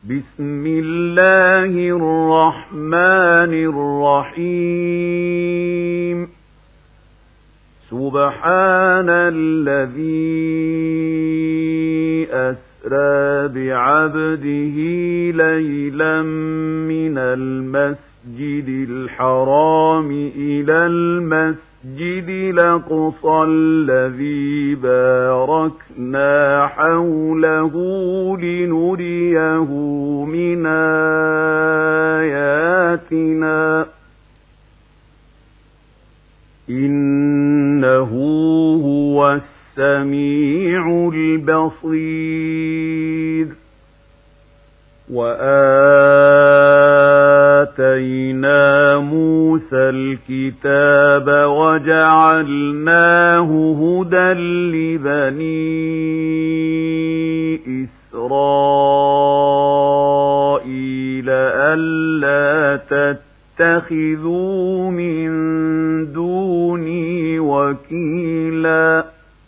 بسم الله الرحمن الرحيم سبحان الذي أسرى بعبده ليلا من المسجد الحرام إلى المسجد الأقصى الذي باركنا حوله لنريه من آياتنا إنه هو السميع البصير وآتينا موسى الكتاب وجعلناه هدى لبني إسرائيل ألا تتخذوا من دوني وكيلا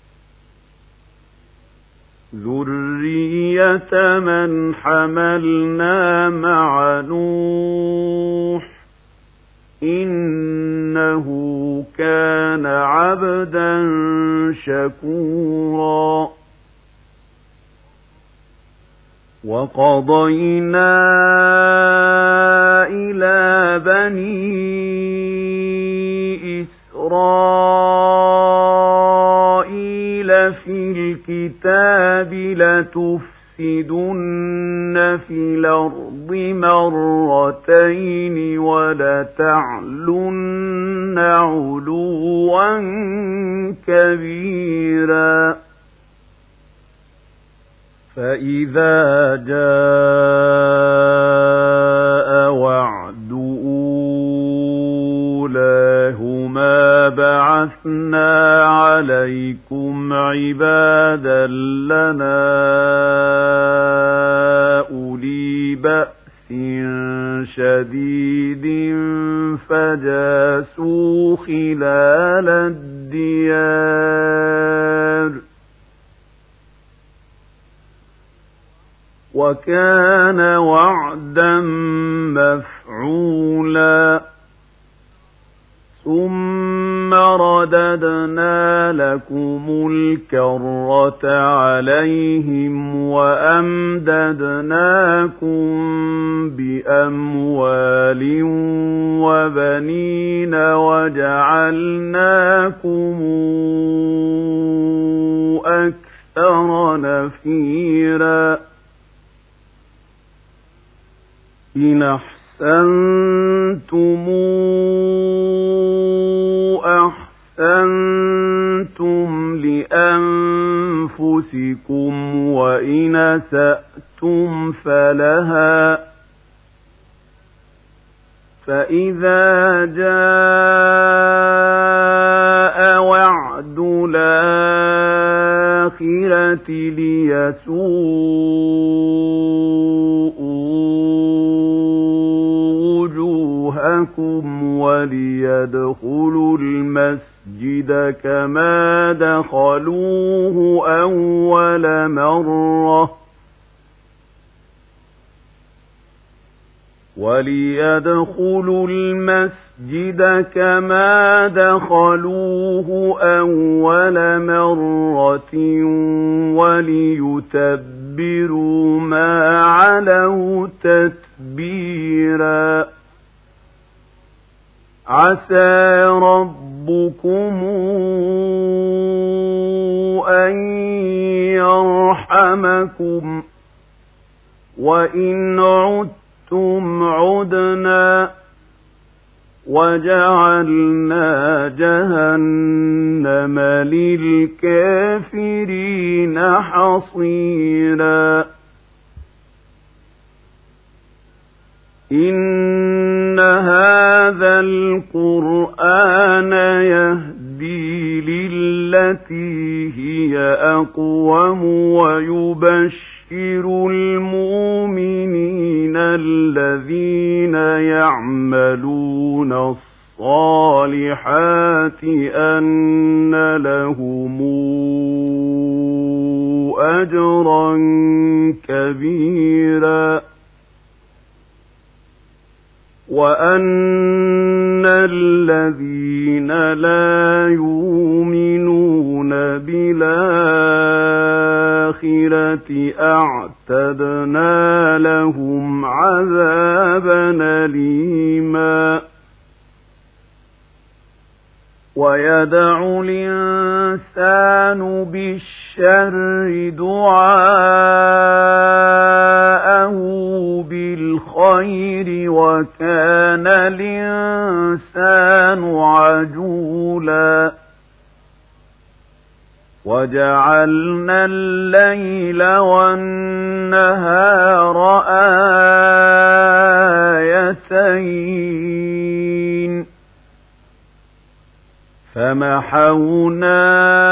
ذرية من حملنا مع نوح إنه كان عبدا شكورا وقضينا إلى بني إسرائيل في الكتاب لتفسدن في الأرض مرتين ولتعلن علوا كبيرا فإذا جاء وعد أولاهما بعثنا عليكم عبادا لنا أولي بأس شديد فجاسوا خلال الديار وكان وعدا مفعولا ثم رددنا لكم الكرة عليهم وأمددناكم بأموال وبنين وجعلناكم أكثر نفيرا إن أحسنتم أحسنتم لأنفسكم وإن أسأتم فلها فإذا جاء وعد الآخرة وليدخلوا المسجد كما دخلوه أول مرة وليتبروا ما علوا تتبيرا عسى ربكم أن يرحمكم وإن عدتم عدنا وجعلنا جهنم للكافرين حصيرا إن هذا القرآن يهدي للتي هي أقوم ويبشر المؤمنين الذين يعملون الصالحات أن لهم أجرا كبيرا وأن الذين لا يؤمنون بالآخرة أعتدنا لهم عذابا أليما ويدع الإنسان بالشر دعاءه بالخير وكان الإنسان عجولا وجعلنا الليل والنهار آيتين فمحونا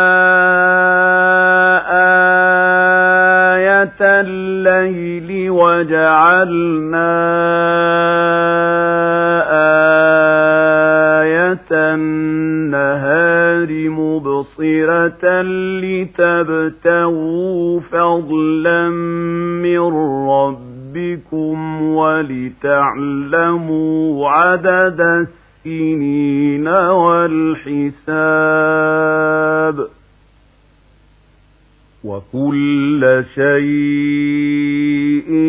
آية الليل وجعلنا آية النهار مبصرة لتبتغوا فضلا من ربكم ولتعلموا عدد السنين والحساب وكل شيء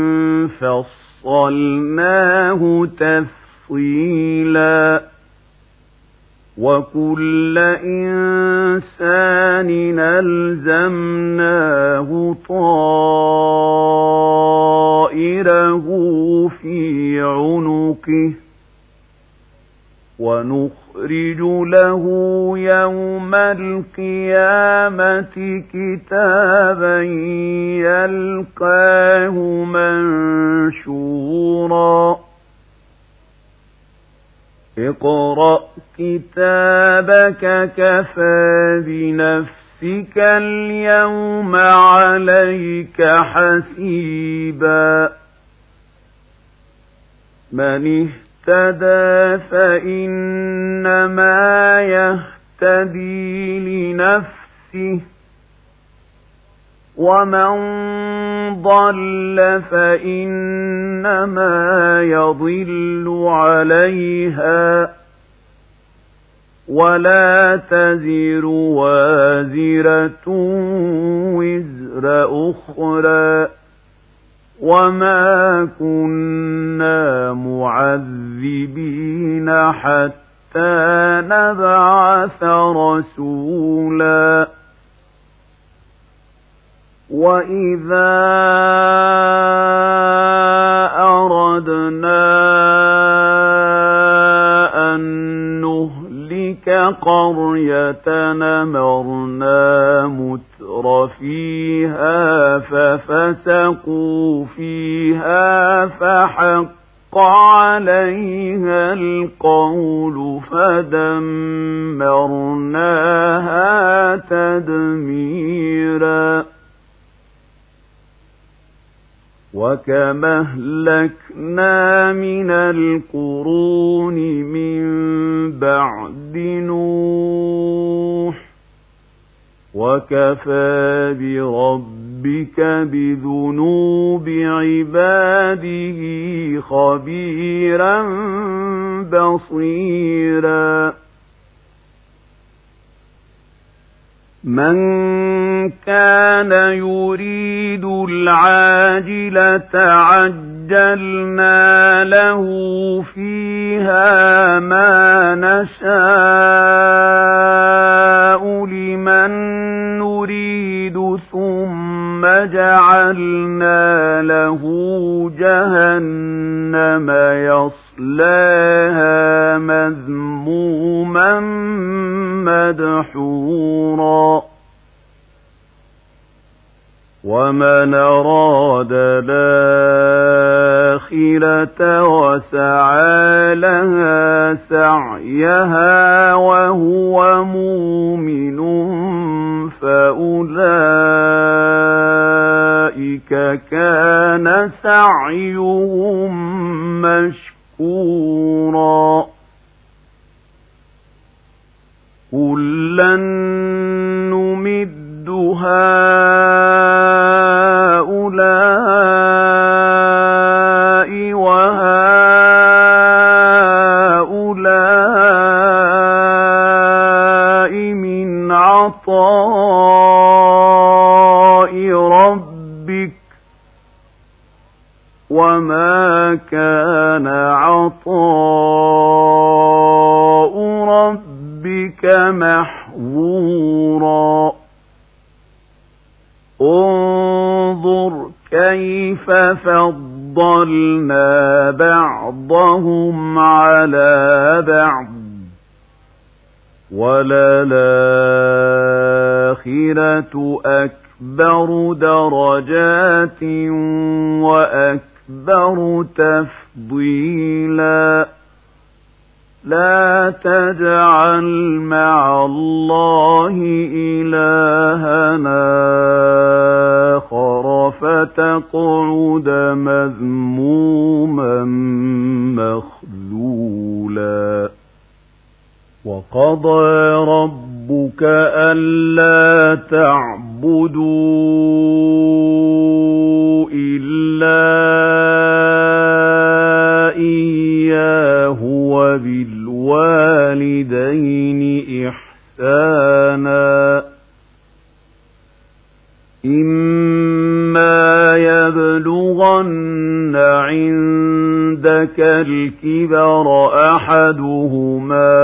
فصلناه تفصيلا وكل إنسان ألزمناه طائره في عنقه ونخرج له يوم القيامة كتابا يلقاه منشورا اقرأ كتابك كفى بنفسك اليوم عليك حسيبا من اهتدى فإنما يهتدي لنفسه ومن ضل فإنما يضل عليها ولا تزر وازرة وزر أخرى وما كنا معذبين حتى نبعث رسولا وإذا أردنا أن نهلك قرية أمرنا متر فيها ففسقوا فيها فحق عليها القول فدمرناها تدميرا وكم أهلكنا من القرون من بعد نوح وكفى بربك بذنوب عباده خبيرا بصيرا من كان يريد العاجلة عجلنا له فيها ما نشاء لمن نريد ثم جعلنا له جهنم يصلاها مذموما مدحورا ومن أراد الآخرة وسعى لها سعيها وهو مؤمن فأولئك كان سعيهم مشكورا كلا نمد هؤلاء وهؤلاء وما كان عطاء ربك محظورا انظر كيف فضلنا بعضهم على بعض وللآخرة أكبر درجات وأكبر تفضيلا لا تجعل مع الله إلهنا آخر فتقعد مذموما مخذولا وقضى ربك ألا تعبدوا إلا إياه وبالوالدين إحسانا إما يبلغن عندك الكبر أحدهما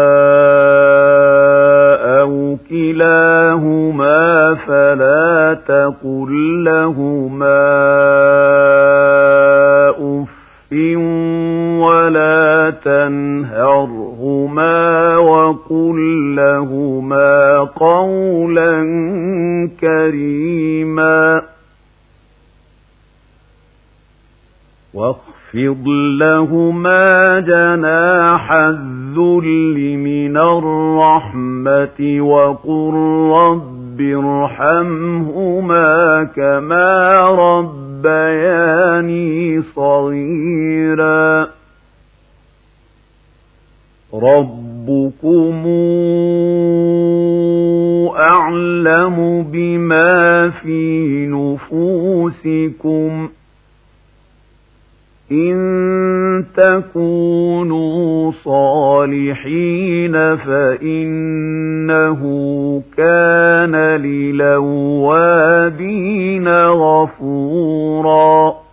أو كلاهما فلا تقل لهما أف ولا تنهرهما وقل لهما قولا كريما واخفض لهما جناح الذل من الرحمة وقل رب ارحمهما كما ربياني صغيرا ربكم أعلم بما في نفوسكم إن تكونوا صالحين فإنه كان للأوابين غفورا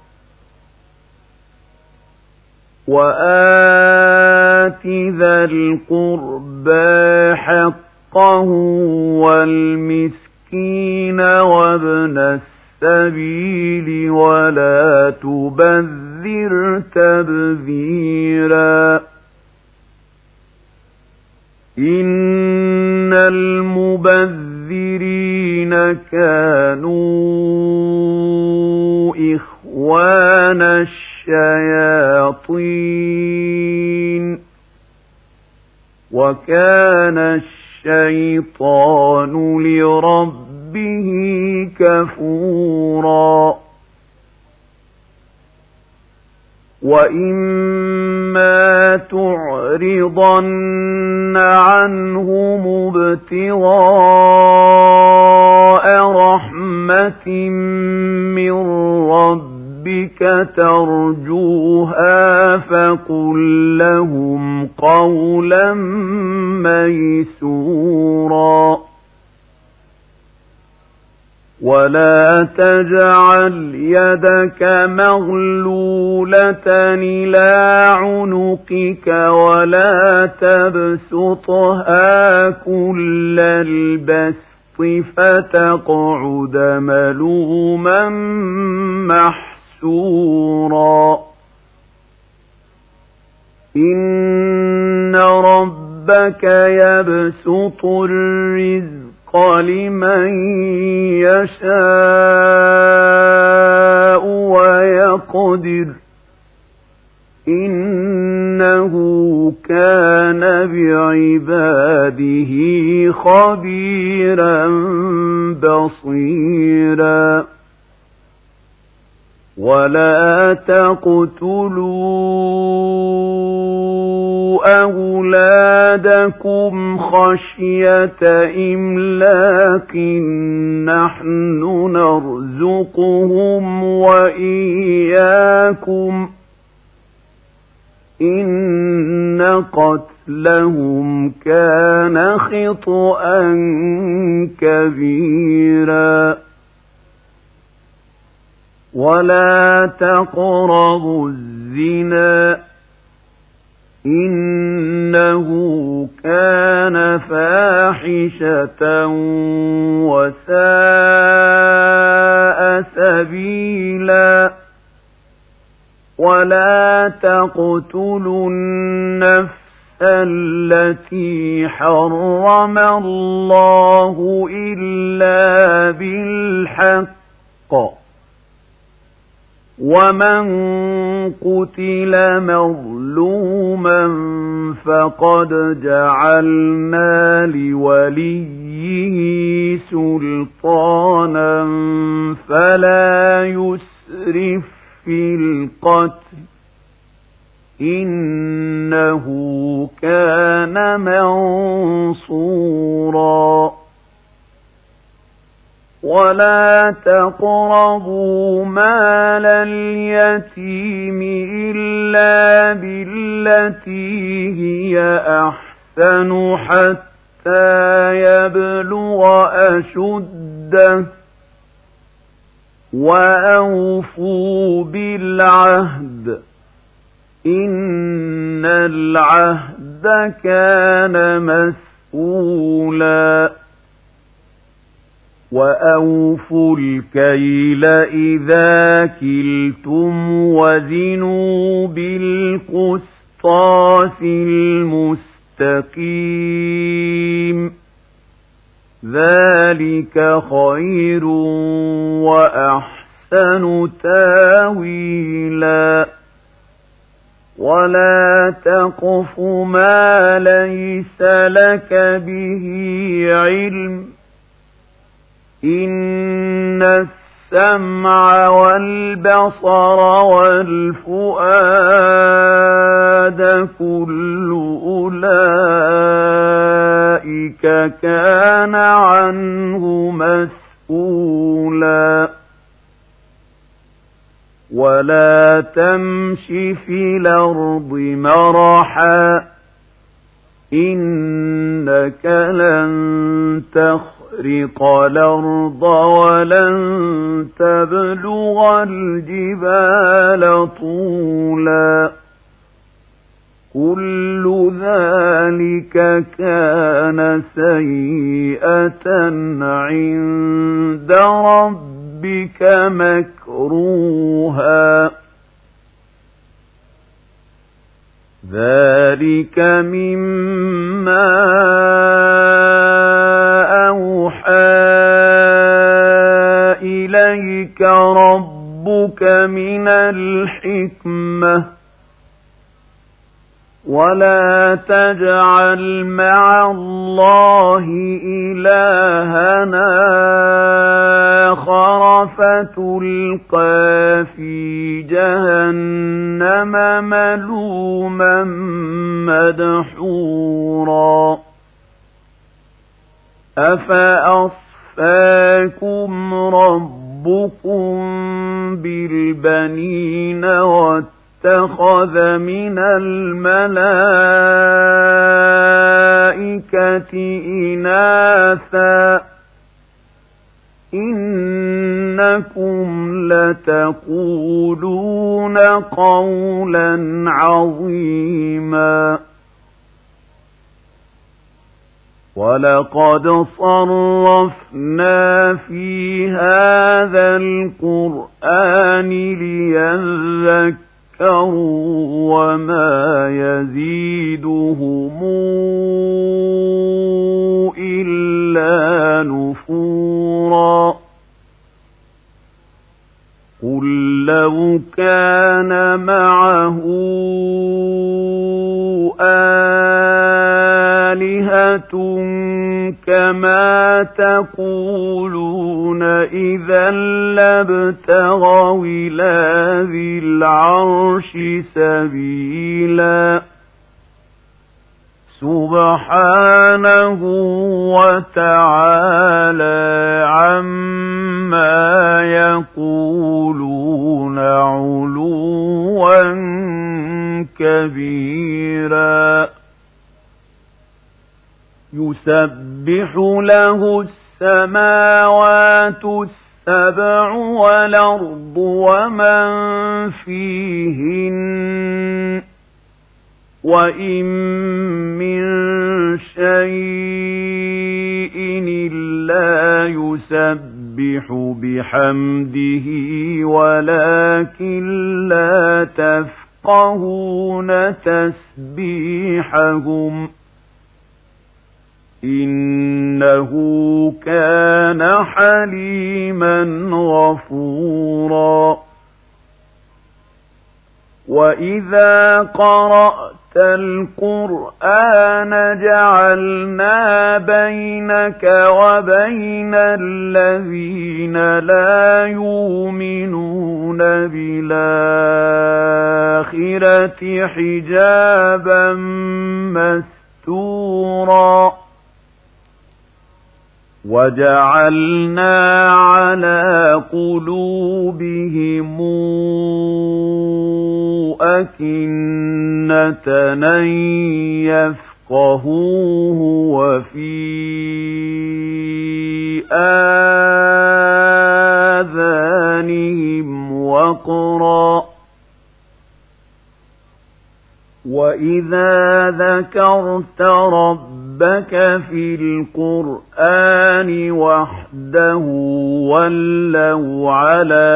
وآت ذا القربى حقه والمسكين وابن السبيل ولا تبذر تبذيرا إن المبذرين كانوا إخوان الشياطين وكان الشيطان لربه كفورا وإما تعرضن عنهم ابتغاء رحمة من ربك ترجوها فقل لهم قولا ميسورا ولا تجعل يدك مغلولة إلى عنقك ولا تبسطها كل البسط فتقعد ملوما محسورا إن ربك يبسط الرزق لمن يشاء ويقدر إنه كان بعباده خبيرا بصيرا ولا تقتلوا أولادكم خشية إملاق نحن نرزقهم وإياكم إن قتلهم كان خطأ كبيرا ولا تقربوا الزنا إنه كان فاحشة وساء سبيلا ولا تقتلوا النفس التي حرم الله إلا بالحق ومن قتل مظلوما فقد جعلنا لوليه سلطانا فلا يسرف في القتل إنه كان منصورا ولا تقربوا مال اليتيم إلا بالتي هي أحسن حتى يبلغ أشده وأوفوا بالعهد إن العهد كان مسؤولا وأوفوا الكيل إذا كلتم وزنوا بالقسطاس المستقيم ذلك خير وأحسن تاويلا ولا تقف ما ليس لك به علم إن السمع والبصر والفؤاد كل أولئك كان عنه مسؤولا ولا تمش في الأرض مرحا إنك لن تخرق الأرض ولن تبلغ الجبال طولا كل ذلك كان سيئة عند ربك مكروها ذلك مما أوحى إليك ربك من الحكمة ولا تجعل مع الله إلهنا آخر فتلقى في جهنم ملوما مدحورا أفأصفاكم ربكم بالبنين واتخذ من الملائكة إناثا إنكم لتقولون قولا عظيما ولقد صرفنا في هذا القرآن ليذكروا وما يزيدهم إلا نفورا قل لو كان معه آلهة كما تقولون إذا لابتغوا إلى ذي العرش سبيلا سبحانه وتعالى عما يقولون علوا كبيرا يسبح له السماوات السبع والأرض ومن فيهن وإن من شيء إلا يسبح بحمده ولكن لا تفقهون تسبيحهم إنه كان حليما غفورا وإذا قرأت القرآن جعلنا بينك وبين الذين لا يؤمنون بالآخرة حجابا مستورا وجعلنا على قلوبهم أكنة أن يفقهوه وفي آذانهم وقرا وإذا ذكرت ربك في القرآن وحده ولوا على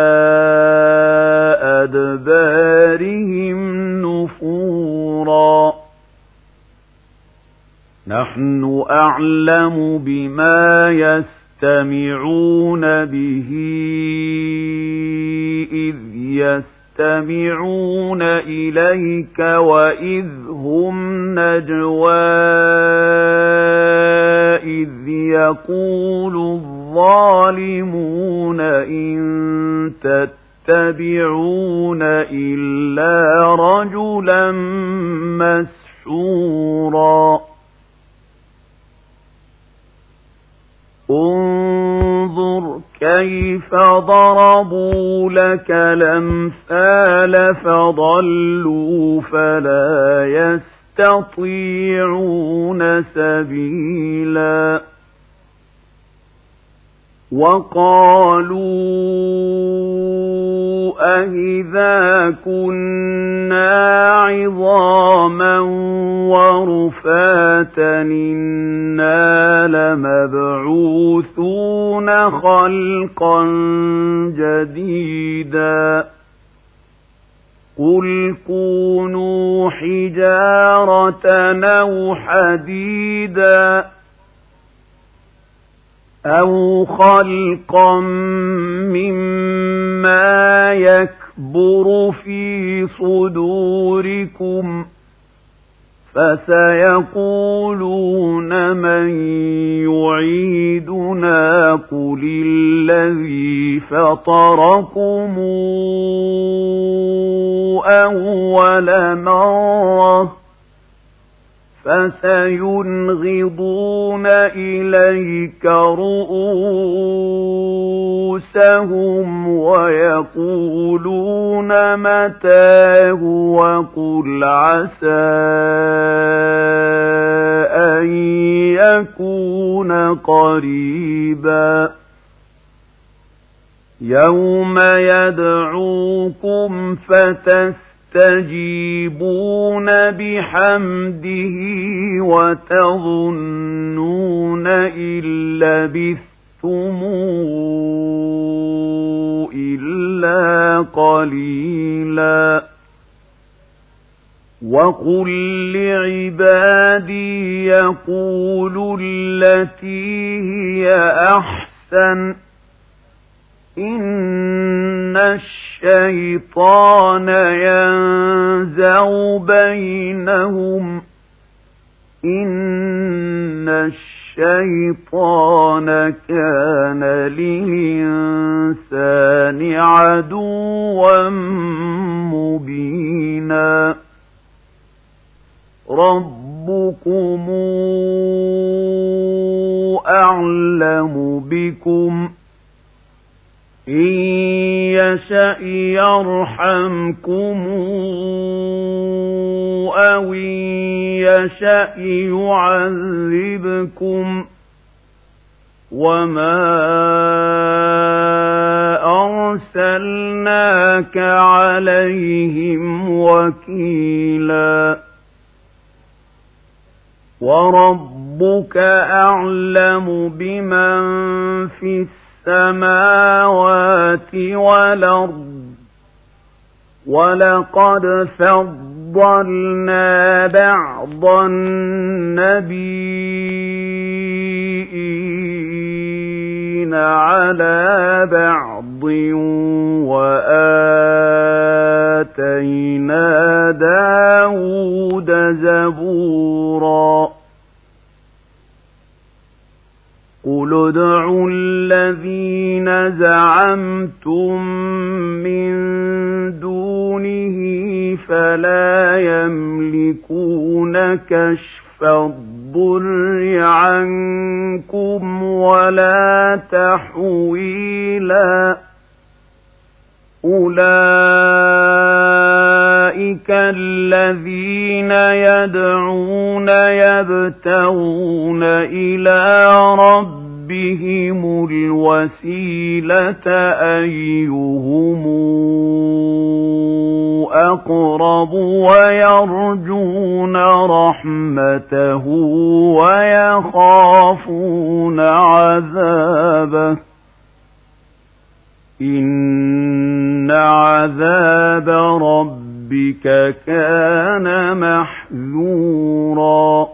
أدبارهم نفورا نحن أعلم بما يستمعون به إذ يستمعون إليك وإذ هم نجوى إذ يقول الظالمون إن تتبعون إلا رجلا مسحورا انظر كيف ضربوا لك الأمثال فضلوا فلا يستطيعون سبيلا وقالوا أإذا كنا عظاما ورفاتا إنا لمبعوثون خلقا جديدا قل كونوا حجارة أو حديدا أو خلقا مما يكبر في صدوركم فسيقولون من يعيدنا قل الذي فطركم أول مرة فسينغضون إليك رؤوسهم ويقولون متاه وقل عسى أن يكون قريبا يوم يدعوكم فتستجيبون بحمده وتظنون إن لبثتم إلا قليلا وقل لعبادي يقولوا التي هي أحسن إن الشيطان ينزغ بينهم إن الشيطان كان للإنسان عدوا مبينا ربكم أعلم بكم إن يشأ يرحمكم أو إن يشأ يعذبكم وما أرسلناك عليهم وكيلا وربك أعلم بمن في السماوات والأرض ولقد فضلنا بعض النبيين على بعض وآتينا داود زبورا قل ادعوا الذين زعمتم من دونه فلا يملكون كشف الضر عنكم ولا تحويلا أولئك الذين يدعون يبتغون إلى ربهم الوسيلة أيهم أقرب ويرجون رحمته ويخافون عذابه إن عذاب ربك كان محذورا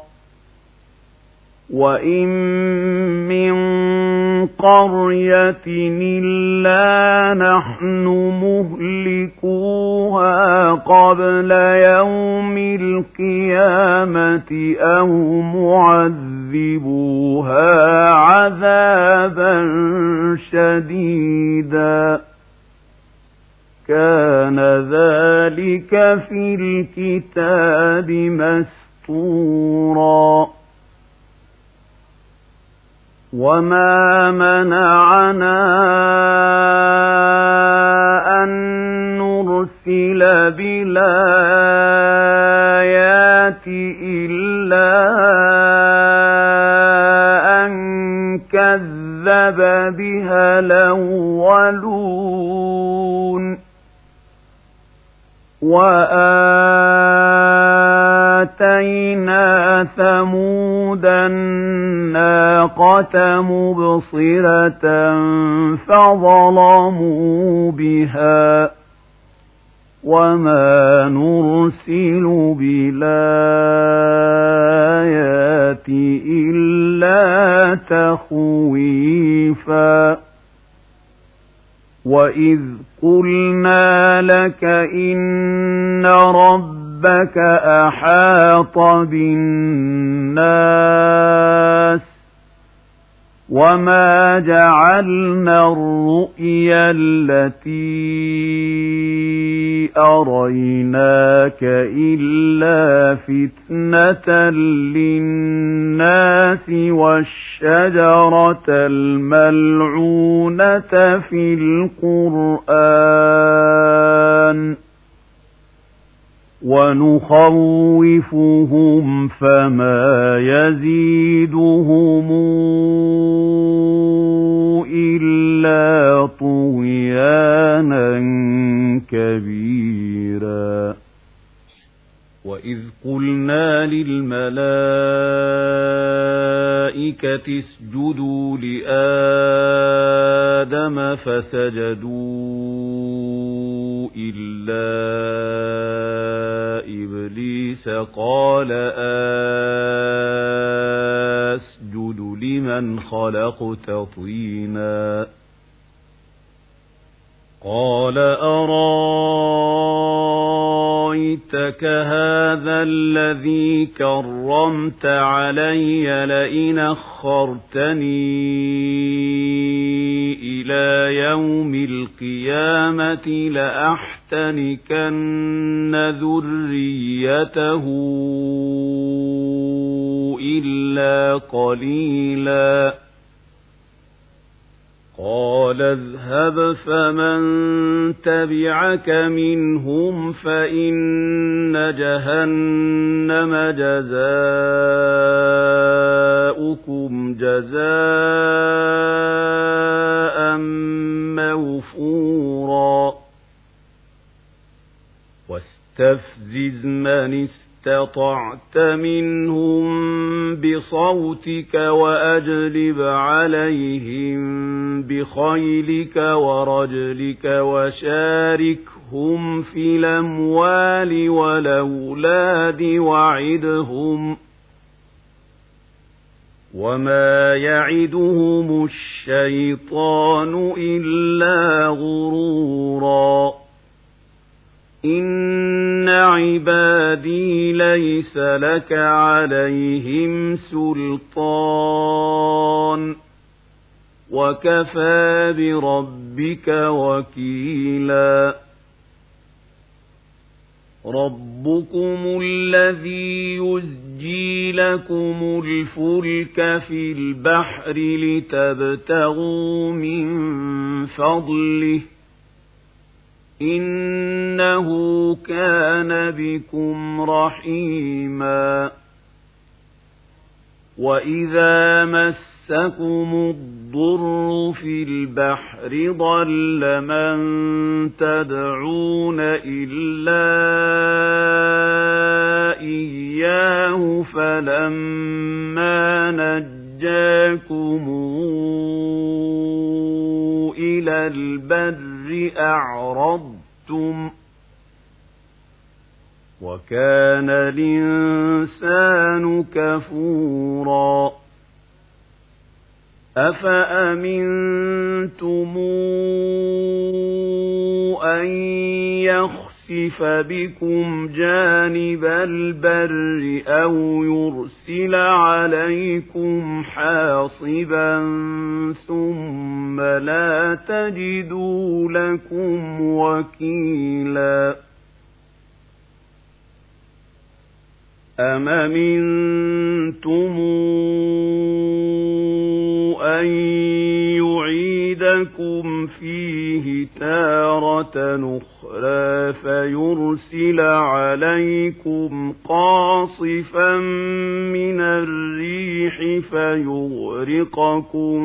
وإن من قرية إلا نحن مهلكوها قبل يوم القيامة أو معذبوها عذابا شديدا كان ذلك في الكتاب مسطورا وما منعنا أن نرسل بالآيات إلا أن كذب بها الأولون وآتينا ثمود الناقة مبصرة فظلموا بها وما نرسل بالآيات إلا تخويفا وإذ قلنا لك إن ربك أحاط بالناس وما جعلنا الرؤيا التي أريناك إلا فتنة للناس والشجرة الملعونة في القرآن ونخوفهم فما يزيدهم إلا طغيانا كبيرا وإذ قلنا للملائكة اسجدوا لآدم فسجدوا إلا إبليس قال أسجد لمن خلقت طينا قال أرايتك هذا الذي كرمت علي لئن أخرتني إلى يوم القيامة لأحتنكن ذريته إلا قليلا قال اذهب فمن تبعك منهم فإن جهنم جزاؤكم جزاء واستفزز من استطعت منهم بصوتك وأجلب عليهم بخيلك ورجلك وشاركهم في الأموال والأولاد وعدهم وما يعدهم الشيطان إلا غرورا إن عبادي ليس لك عليهم سلطان وكفى بربك وكيلا ربكم الذي يزجي لكم الفلك في البحر لتبتغوا من فضله إنه كان بكم رحيما وإذا مسكم الضر في البحر ضل من تدعون إلا إياه فلما نجاكم إلى البر أعرضتم وكان الإنسان كفورا أفأمنتم أن يخسف بكم جانب البر أو يرسل عليكم حاصبا ثم لا تجدوا لكم وكيلا أم أمنتم أن يعيدكم فيه تارة أخرى فيرسل عليكم قاصفا من الريح فيغرقكم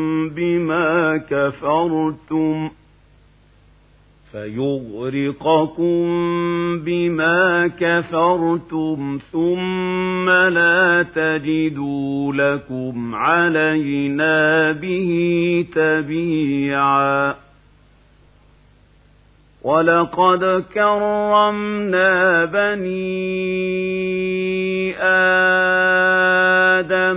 بما كفرتم ثم لا تجدوا لكم علينا به تبيعا ولقد كرمنا بني آدم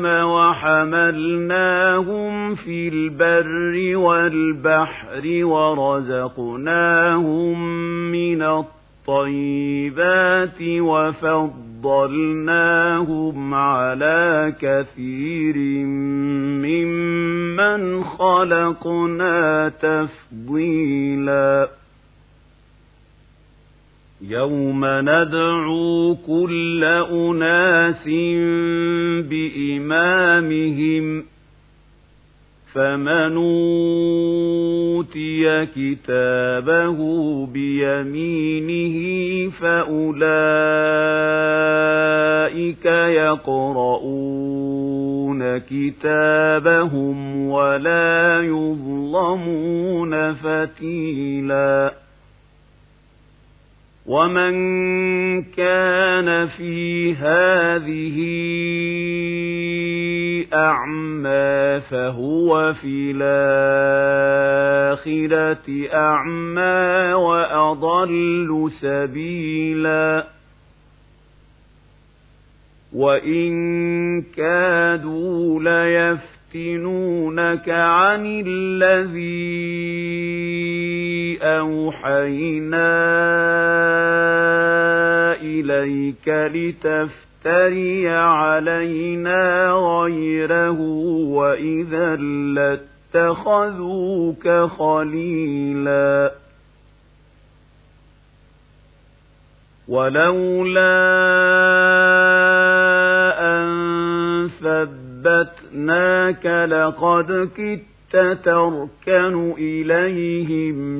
وحملناهم في البر والبحر ورزقناهم من الطيبات وفضلناهم على كثير ممن خلقنا تفضيلا يوم ندعو كل أناس بإمامهم فمن أوتي كتابه بيمينه فأولئك يقرؤون كتابهم ولا يظلمون فتيلا ومن كان في هذه أعمى فهو في الآخرة أعمى وأضل سبيلا وإن كادوا ليفتنونك عن الذي أوحينا إليك لتفتري علينا غيره وإذا لاتخذوك خليلا ولولا أن ثبتناك لقد كدت تركن إليهم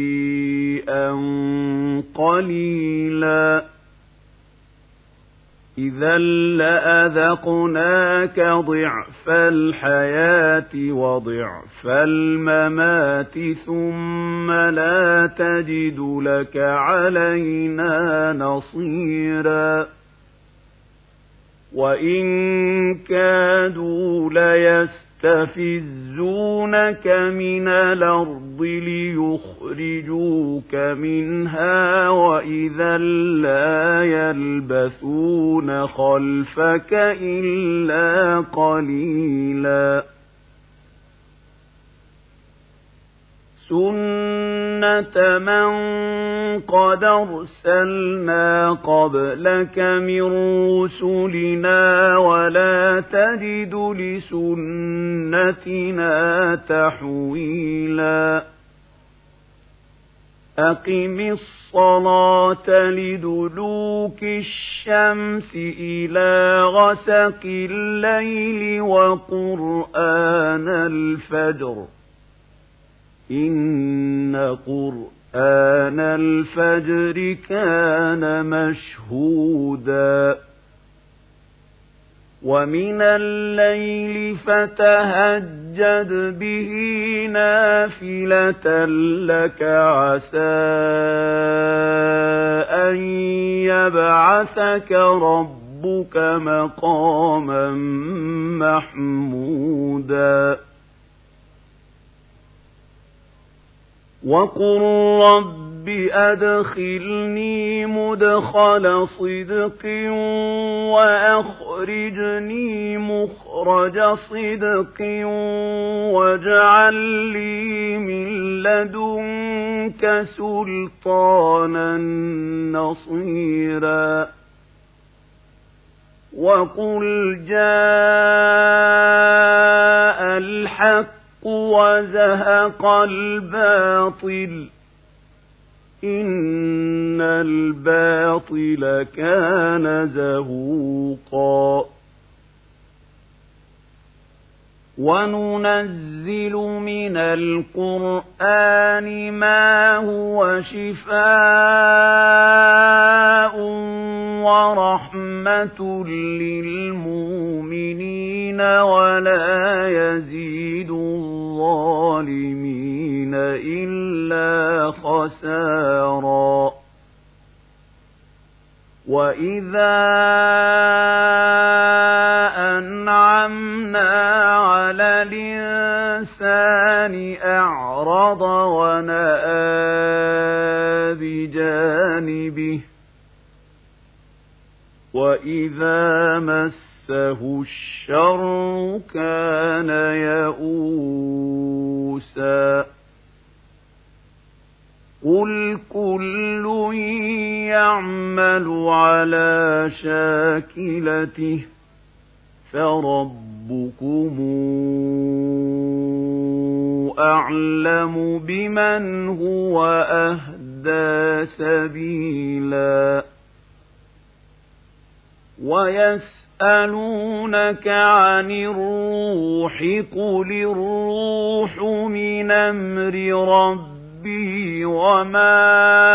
شيئا قليلا إذا لأذقناك ضعف الحياة وضعف الممات ثم لا تجد لك علينا نصيرا وإن كادوا ليستفزونك من الأرض ليخرجوك منها وإذا لا يلبثون خلفك إلا قليلا سنة من قد أرسلنا قبلك من رسلنا ولا تجد لسنتنا تحويلا أقم الصلاة لدلوك الشمس إلى غسق الليل وقرآن الفجر إن قرآن الفجر كان مشهودا ومن الليل فتهجد به نافلة لك عسى أن يبعثك ربك مقاما محمودا وقل رب أدخلني مدخل صدق وأخرجني مخرج صدق واجعل لي من لدنك سلطانا نصيرا وقل جاء الحق وزهق الباطل إن الباطل كان زهوقا وننزل من القرآن ما هو شفاء ورحمة للمؤمنين ولا يزيد الظالمين إلا خسارا وإذا أنعمنا على الإنسان أعرض ونأى بجانبه وإذا مسه الشر كان يئوسا قل كل يعمل على شاكلته فربكم أعلم بمن هو أهدى سبيلا ويسألونك عن الروح قل الروح من أمر ربي وما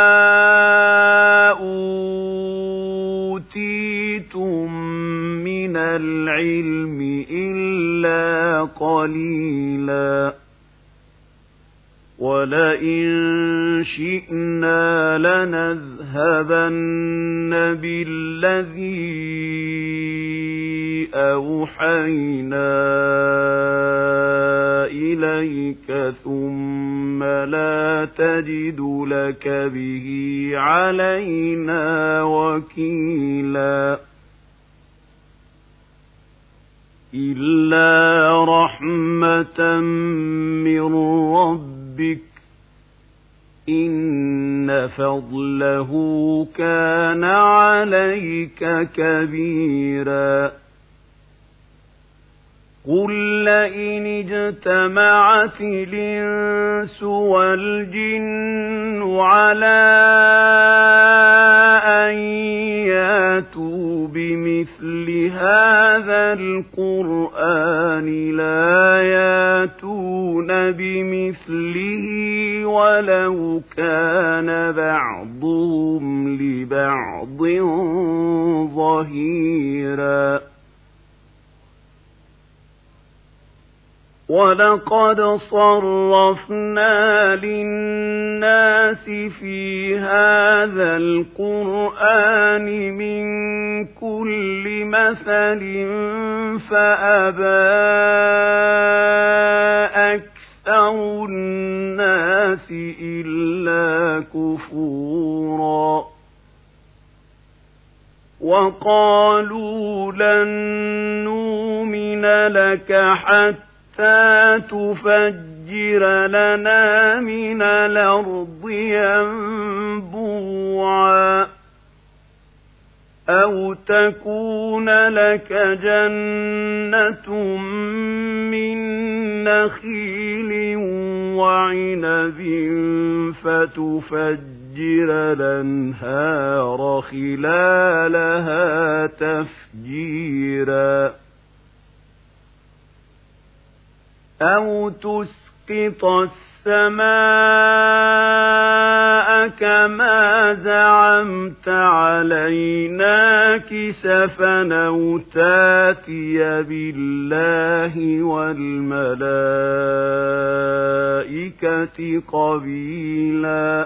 أوتيتم من العلم إلا قليلا ولئن شئنا لنذهبن بالذي أوحينا إليك ثم لا تجد لك به علينا وكيلا إلا رحمة من ربك إن فضله كان عليك كبيرا قل لئن اجتمعت الإنس والجن على أن ياتوا بمثل هذا القرآن لا ياتون بمثله ولو كان بعضهم لبعض ظهيرا ولقد صرفنا للناس في هذا القرآن من كل مثل فأبى أكثر الناس إلا كفورا وقالوا لن نؤمن لك حتى تفجر لنا من الأرض ينبوعا أو تكون لك جنة من نخيل وعنب فتفجر الأنهار خلالها تفجيرا أو تسقط السماء كما زعمت علينا كسفا أو تاتي بالله والملائكة قبيلا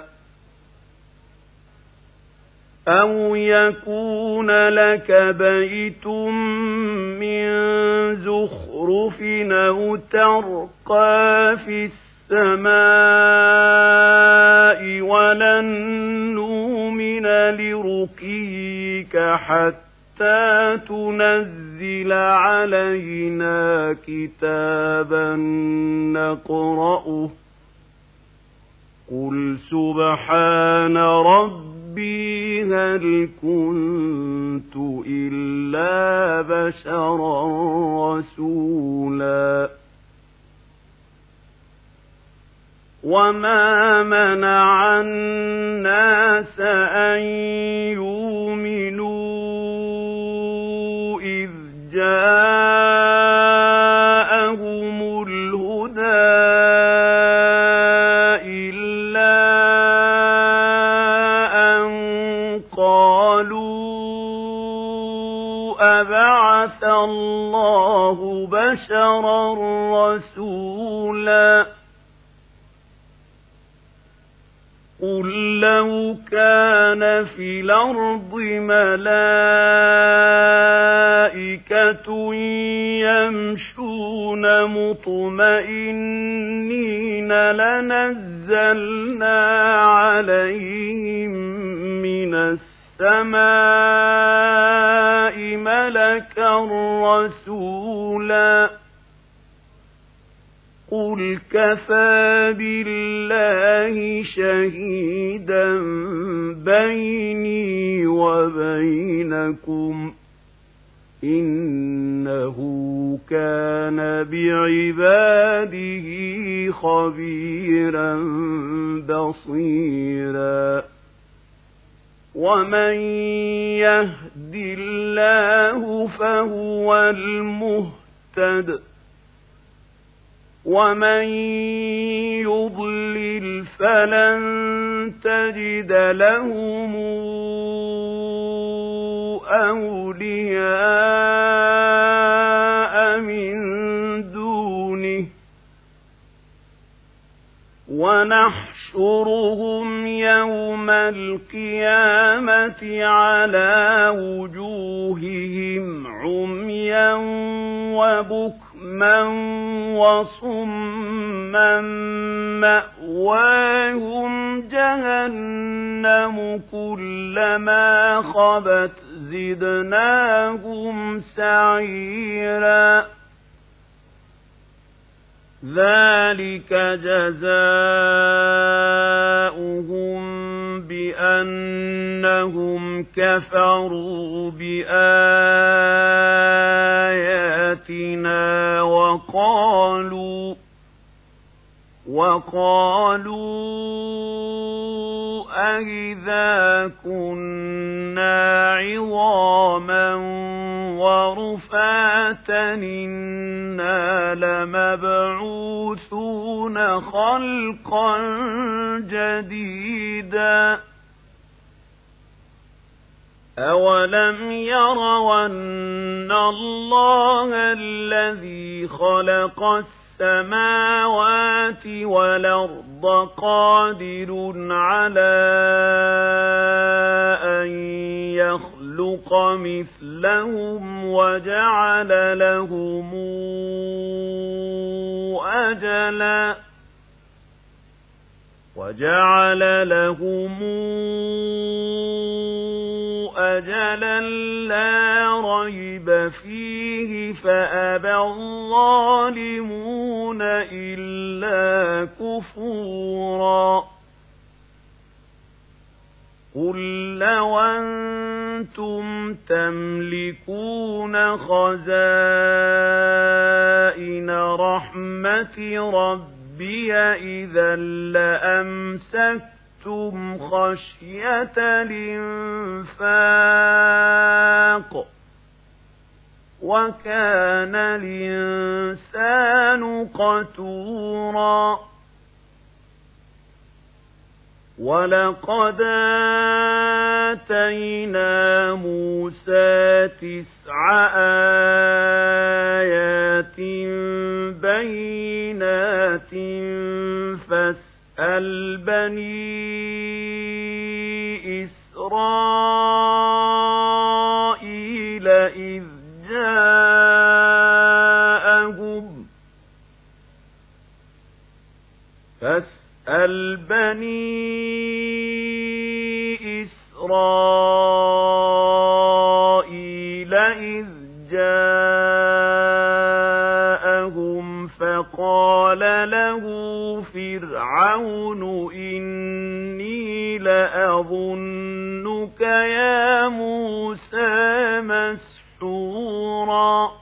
أو يكون لك بيت من زخرف أو ترقى في السماء ولن نؤمن لرقيك حتى تنزل علينا كتابا نقرأه قل سبحان ربي هل كنت إلا بشرا رسولا وما منع الناس أن يؤمنوا إذ جاءهم الهدى أبعث الله بشرا رسولا قل لو كان في الأرض ملائكة يمشون مطمئنين لنزلنا عليهم من السماء ملكا رسولا قل كفى بالله شهيدا بيني وبينكم إنه كان بعباده خبيرا بصيرا ومن يهد الله فهو المهتد ومن يضلل فلن تجد لهم أولياء من دونه ونحشرهم يوم القيامة على وجوههم عميا وبكما وصما مأواهم جهنم كلما خبت زدناهم سعيرا ذلك جزاؤهم بأنهم كفروا بآياتنا وقالوا أئذا كنا عظاما ورفاتا إنا لمبعوثون خلقا جديدا أَوَلَمْ يَرَوْا أَنَّ اللَّهَ الَّذِي خَلَقَ السَّمَاوَاتِ وَالْأَرْضَ قَادِرٌ عَلَىٰ أَن يَخْلُقَ مِثْلَهُمْ وَجَعَلَ لَهُمْ أَجَلًا لَّا رَيْبَ فِيهِ فَأَبَى الظَّالِمُونَ إِلَّا كُفُورًا قُل لَّوْ أَنتُمْ تَمْلِكُونَ خَزَائِنَ رَحْمَةِ رَبِّي إِذًا لَّأَمْسَكْتُمْ خَشْيَةَ الْإِنفَاقِ وَكَانَ الْإِنسَانُ قَتُورًا وَلَقَدْ آتَيْنَا مُوسَى 9 آيَاتٍ بَيِّنَاتٍ فَاسْأَلْ بَنِي إِسْرَائِيلَ إِذْ جَاءَهُمْ فَقَالَ لَهُ فِرْعَوْنُ إِنِّي لَأَظُنُّكَ يَا مُوسَىٰ مَسْحُورًا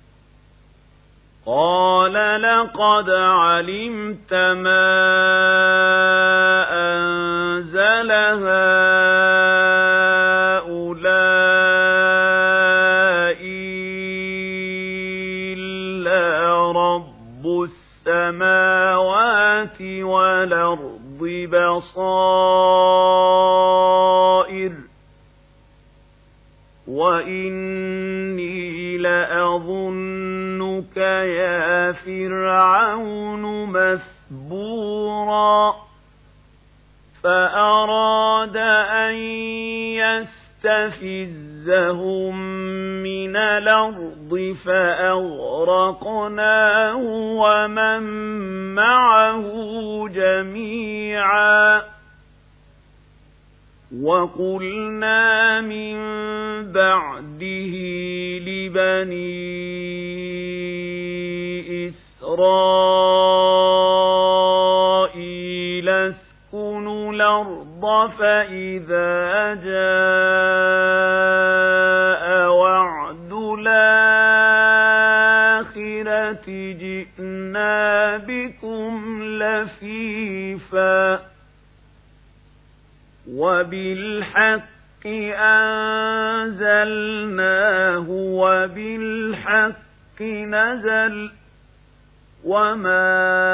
قَالَ لَقَدْ عَلِمْتَ مَا أَنزَلَ هَٰؤُلَاءِ إِلَّا رَبُّ السَّمَاوَاتِ وَالْأَرْضِ بَصَائِرَ وَإِنِّي لَأَظُنُّكَ يَا فِرْعَوْنُ مَثْبُورًا فَأَرَادَ أَن يَسْتَفِزَّهُم مِّنَ الْأَرْضِ فَأَغْرَقْنَاهُ وَمَن مَّعَهُ جَمِيعًا وَقُلْنَا مِن بَعْدِهِ لِبَنِي إِسْرَائِيلَ اسْكُنُوا الْأَرْضَ فَإِذَا جَاءَ وَعْدُ الْآخِرَةِ جِئْنَا بِكُمْ لَفِيفًا وَبِالْحَقِّ أَنزَلْنَاهُ وَبِالْحَقِّ نَزَلَ وَمَا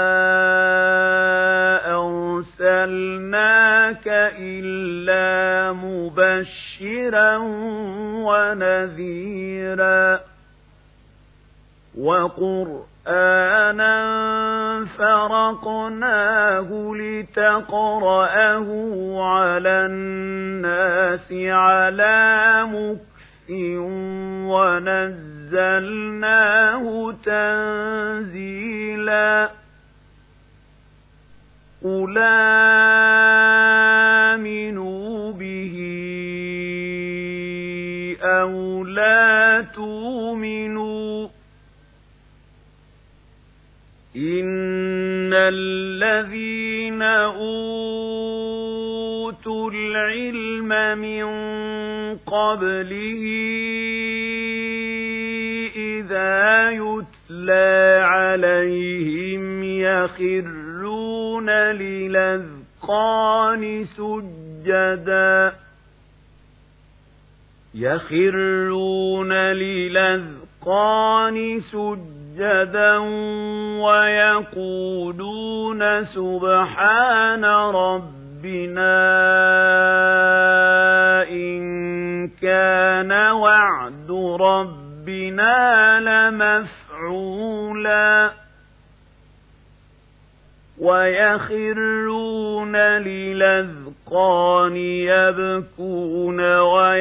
أَرْسَلْنَاكَ إِلَّا مُبَشِّرًا وَنَذِيرًا وَقُرْآنًا فَرَقْنَاهُ لِتَقْرَأَهُ عَلَى النَّاسِ عَلَى مُكْثٍ وَنَزَّلْنَاهُ تَنزِيلًا قُلْ آمِنُوا بِهِ أَوْ لَا تُؤْمِنُوا إِنَّ الَّذِينَ أُوتُوا الْعِلْمَ مِنْ قَبْلِهِ إِذَا يُتْلَى عَلَيْهِمْ يَخِرُّونَ لِلْأَذْقَانِ سُجَّدًا وَيَقُولُونَ سُبْحَانَ رَبِّنَا إِن كان وعد ربنا لمفعولا ويخرون للأذقان يبكون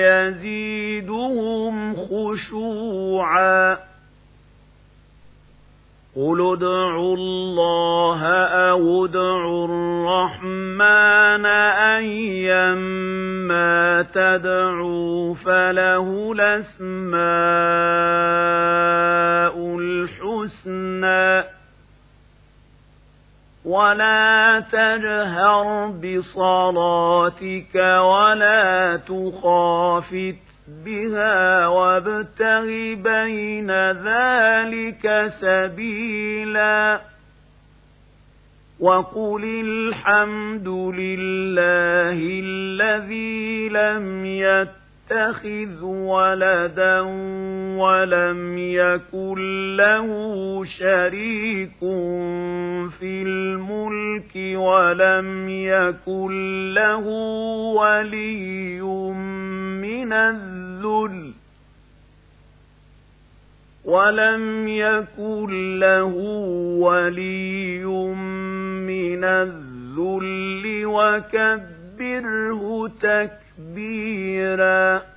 ويزيدهم خشوعا قل ادعوا الله أو ادعوا الرحمن أيما تدعوا فله الأسماء الحسنى ولا تجهر بصلاتك ولا تخافت بها وابتغ بين ذلك سبيلا وقل الحمد لله الذي لم يتخذ ولدا ولم يكن له شريك في الملك ولم يكن له ولي من الذل وكبره تكبيرا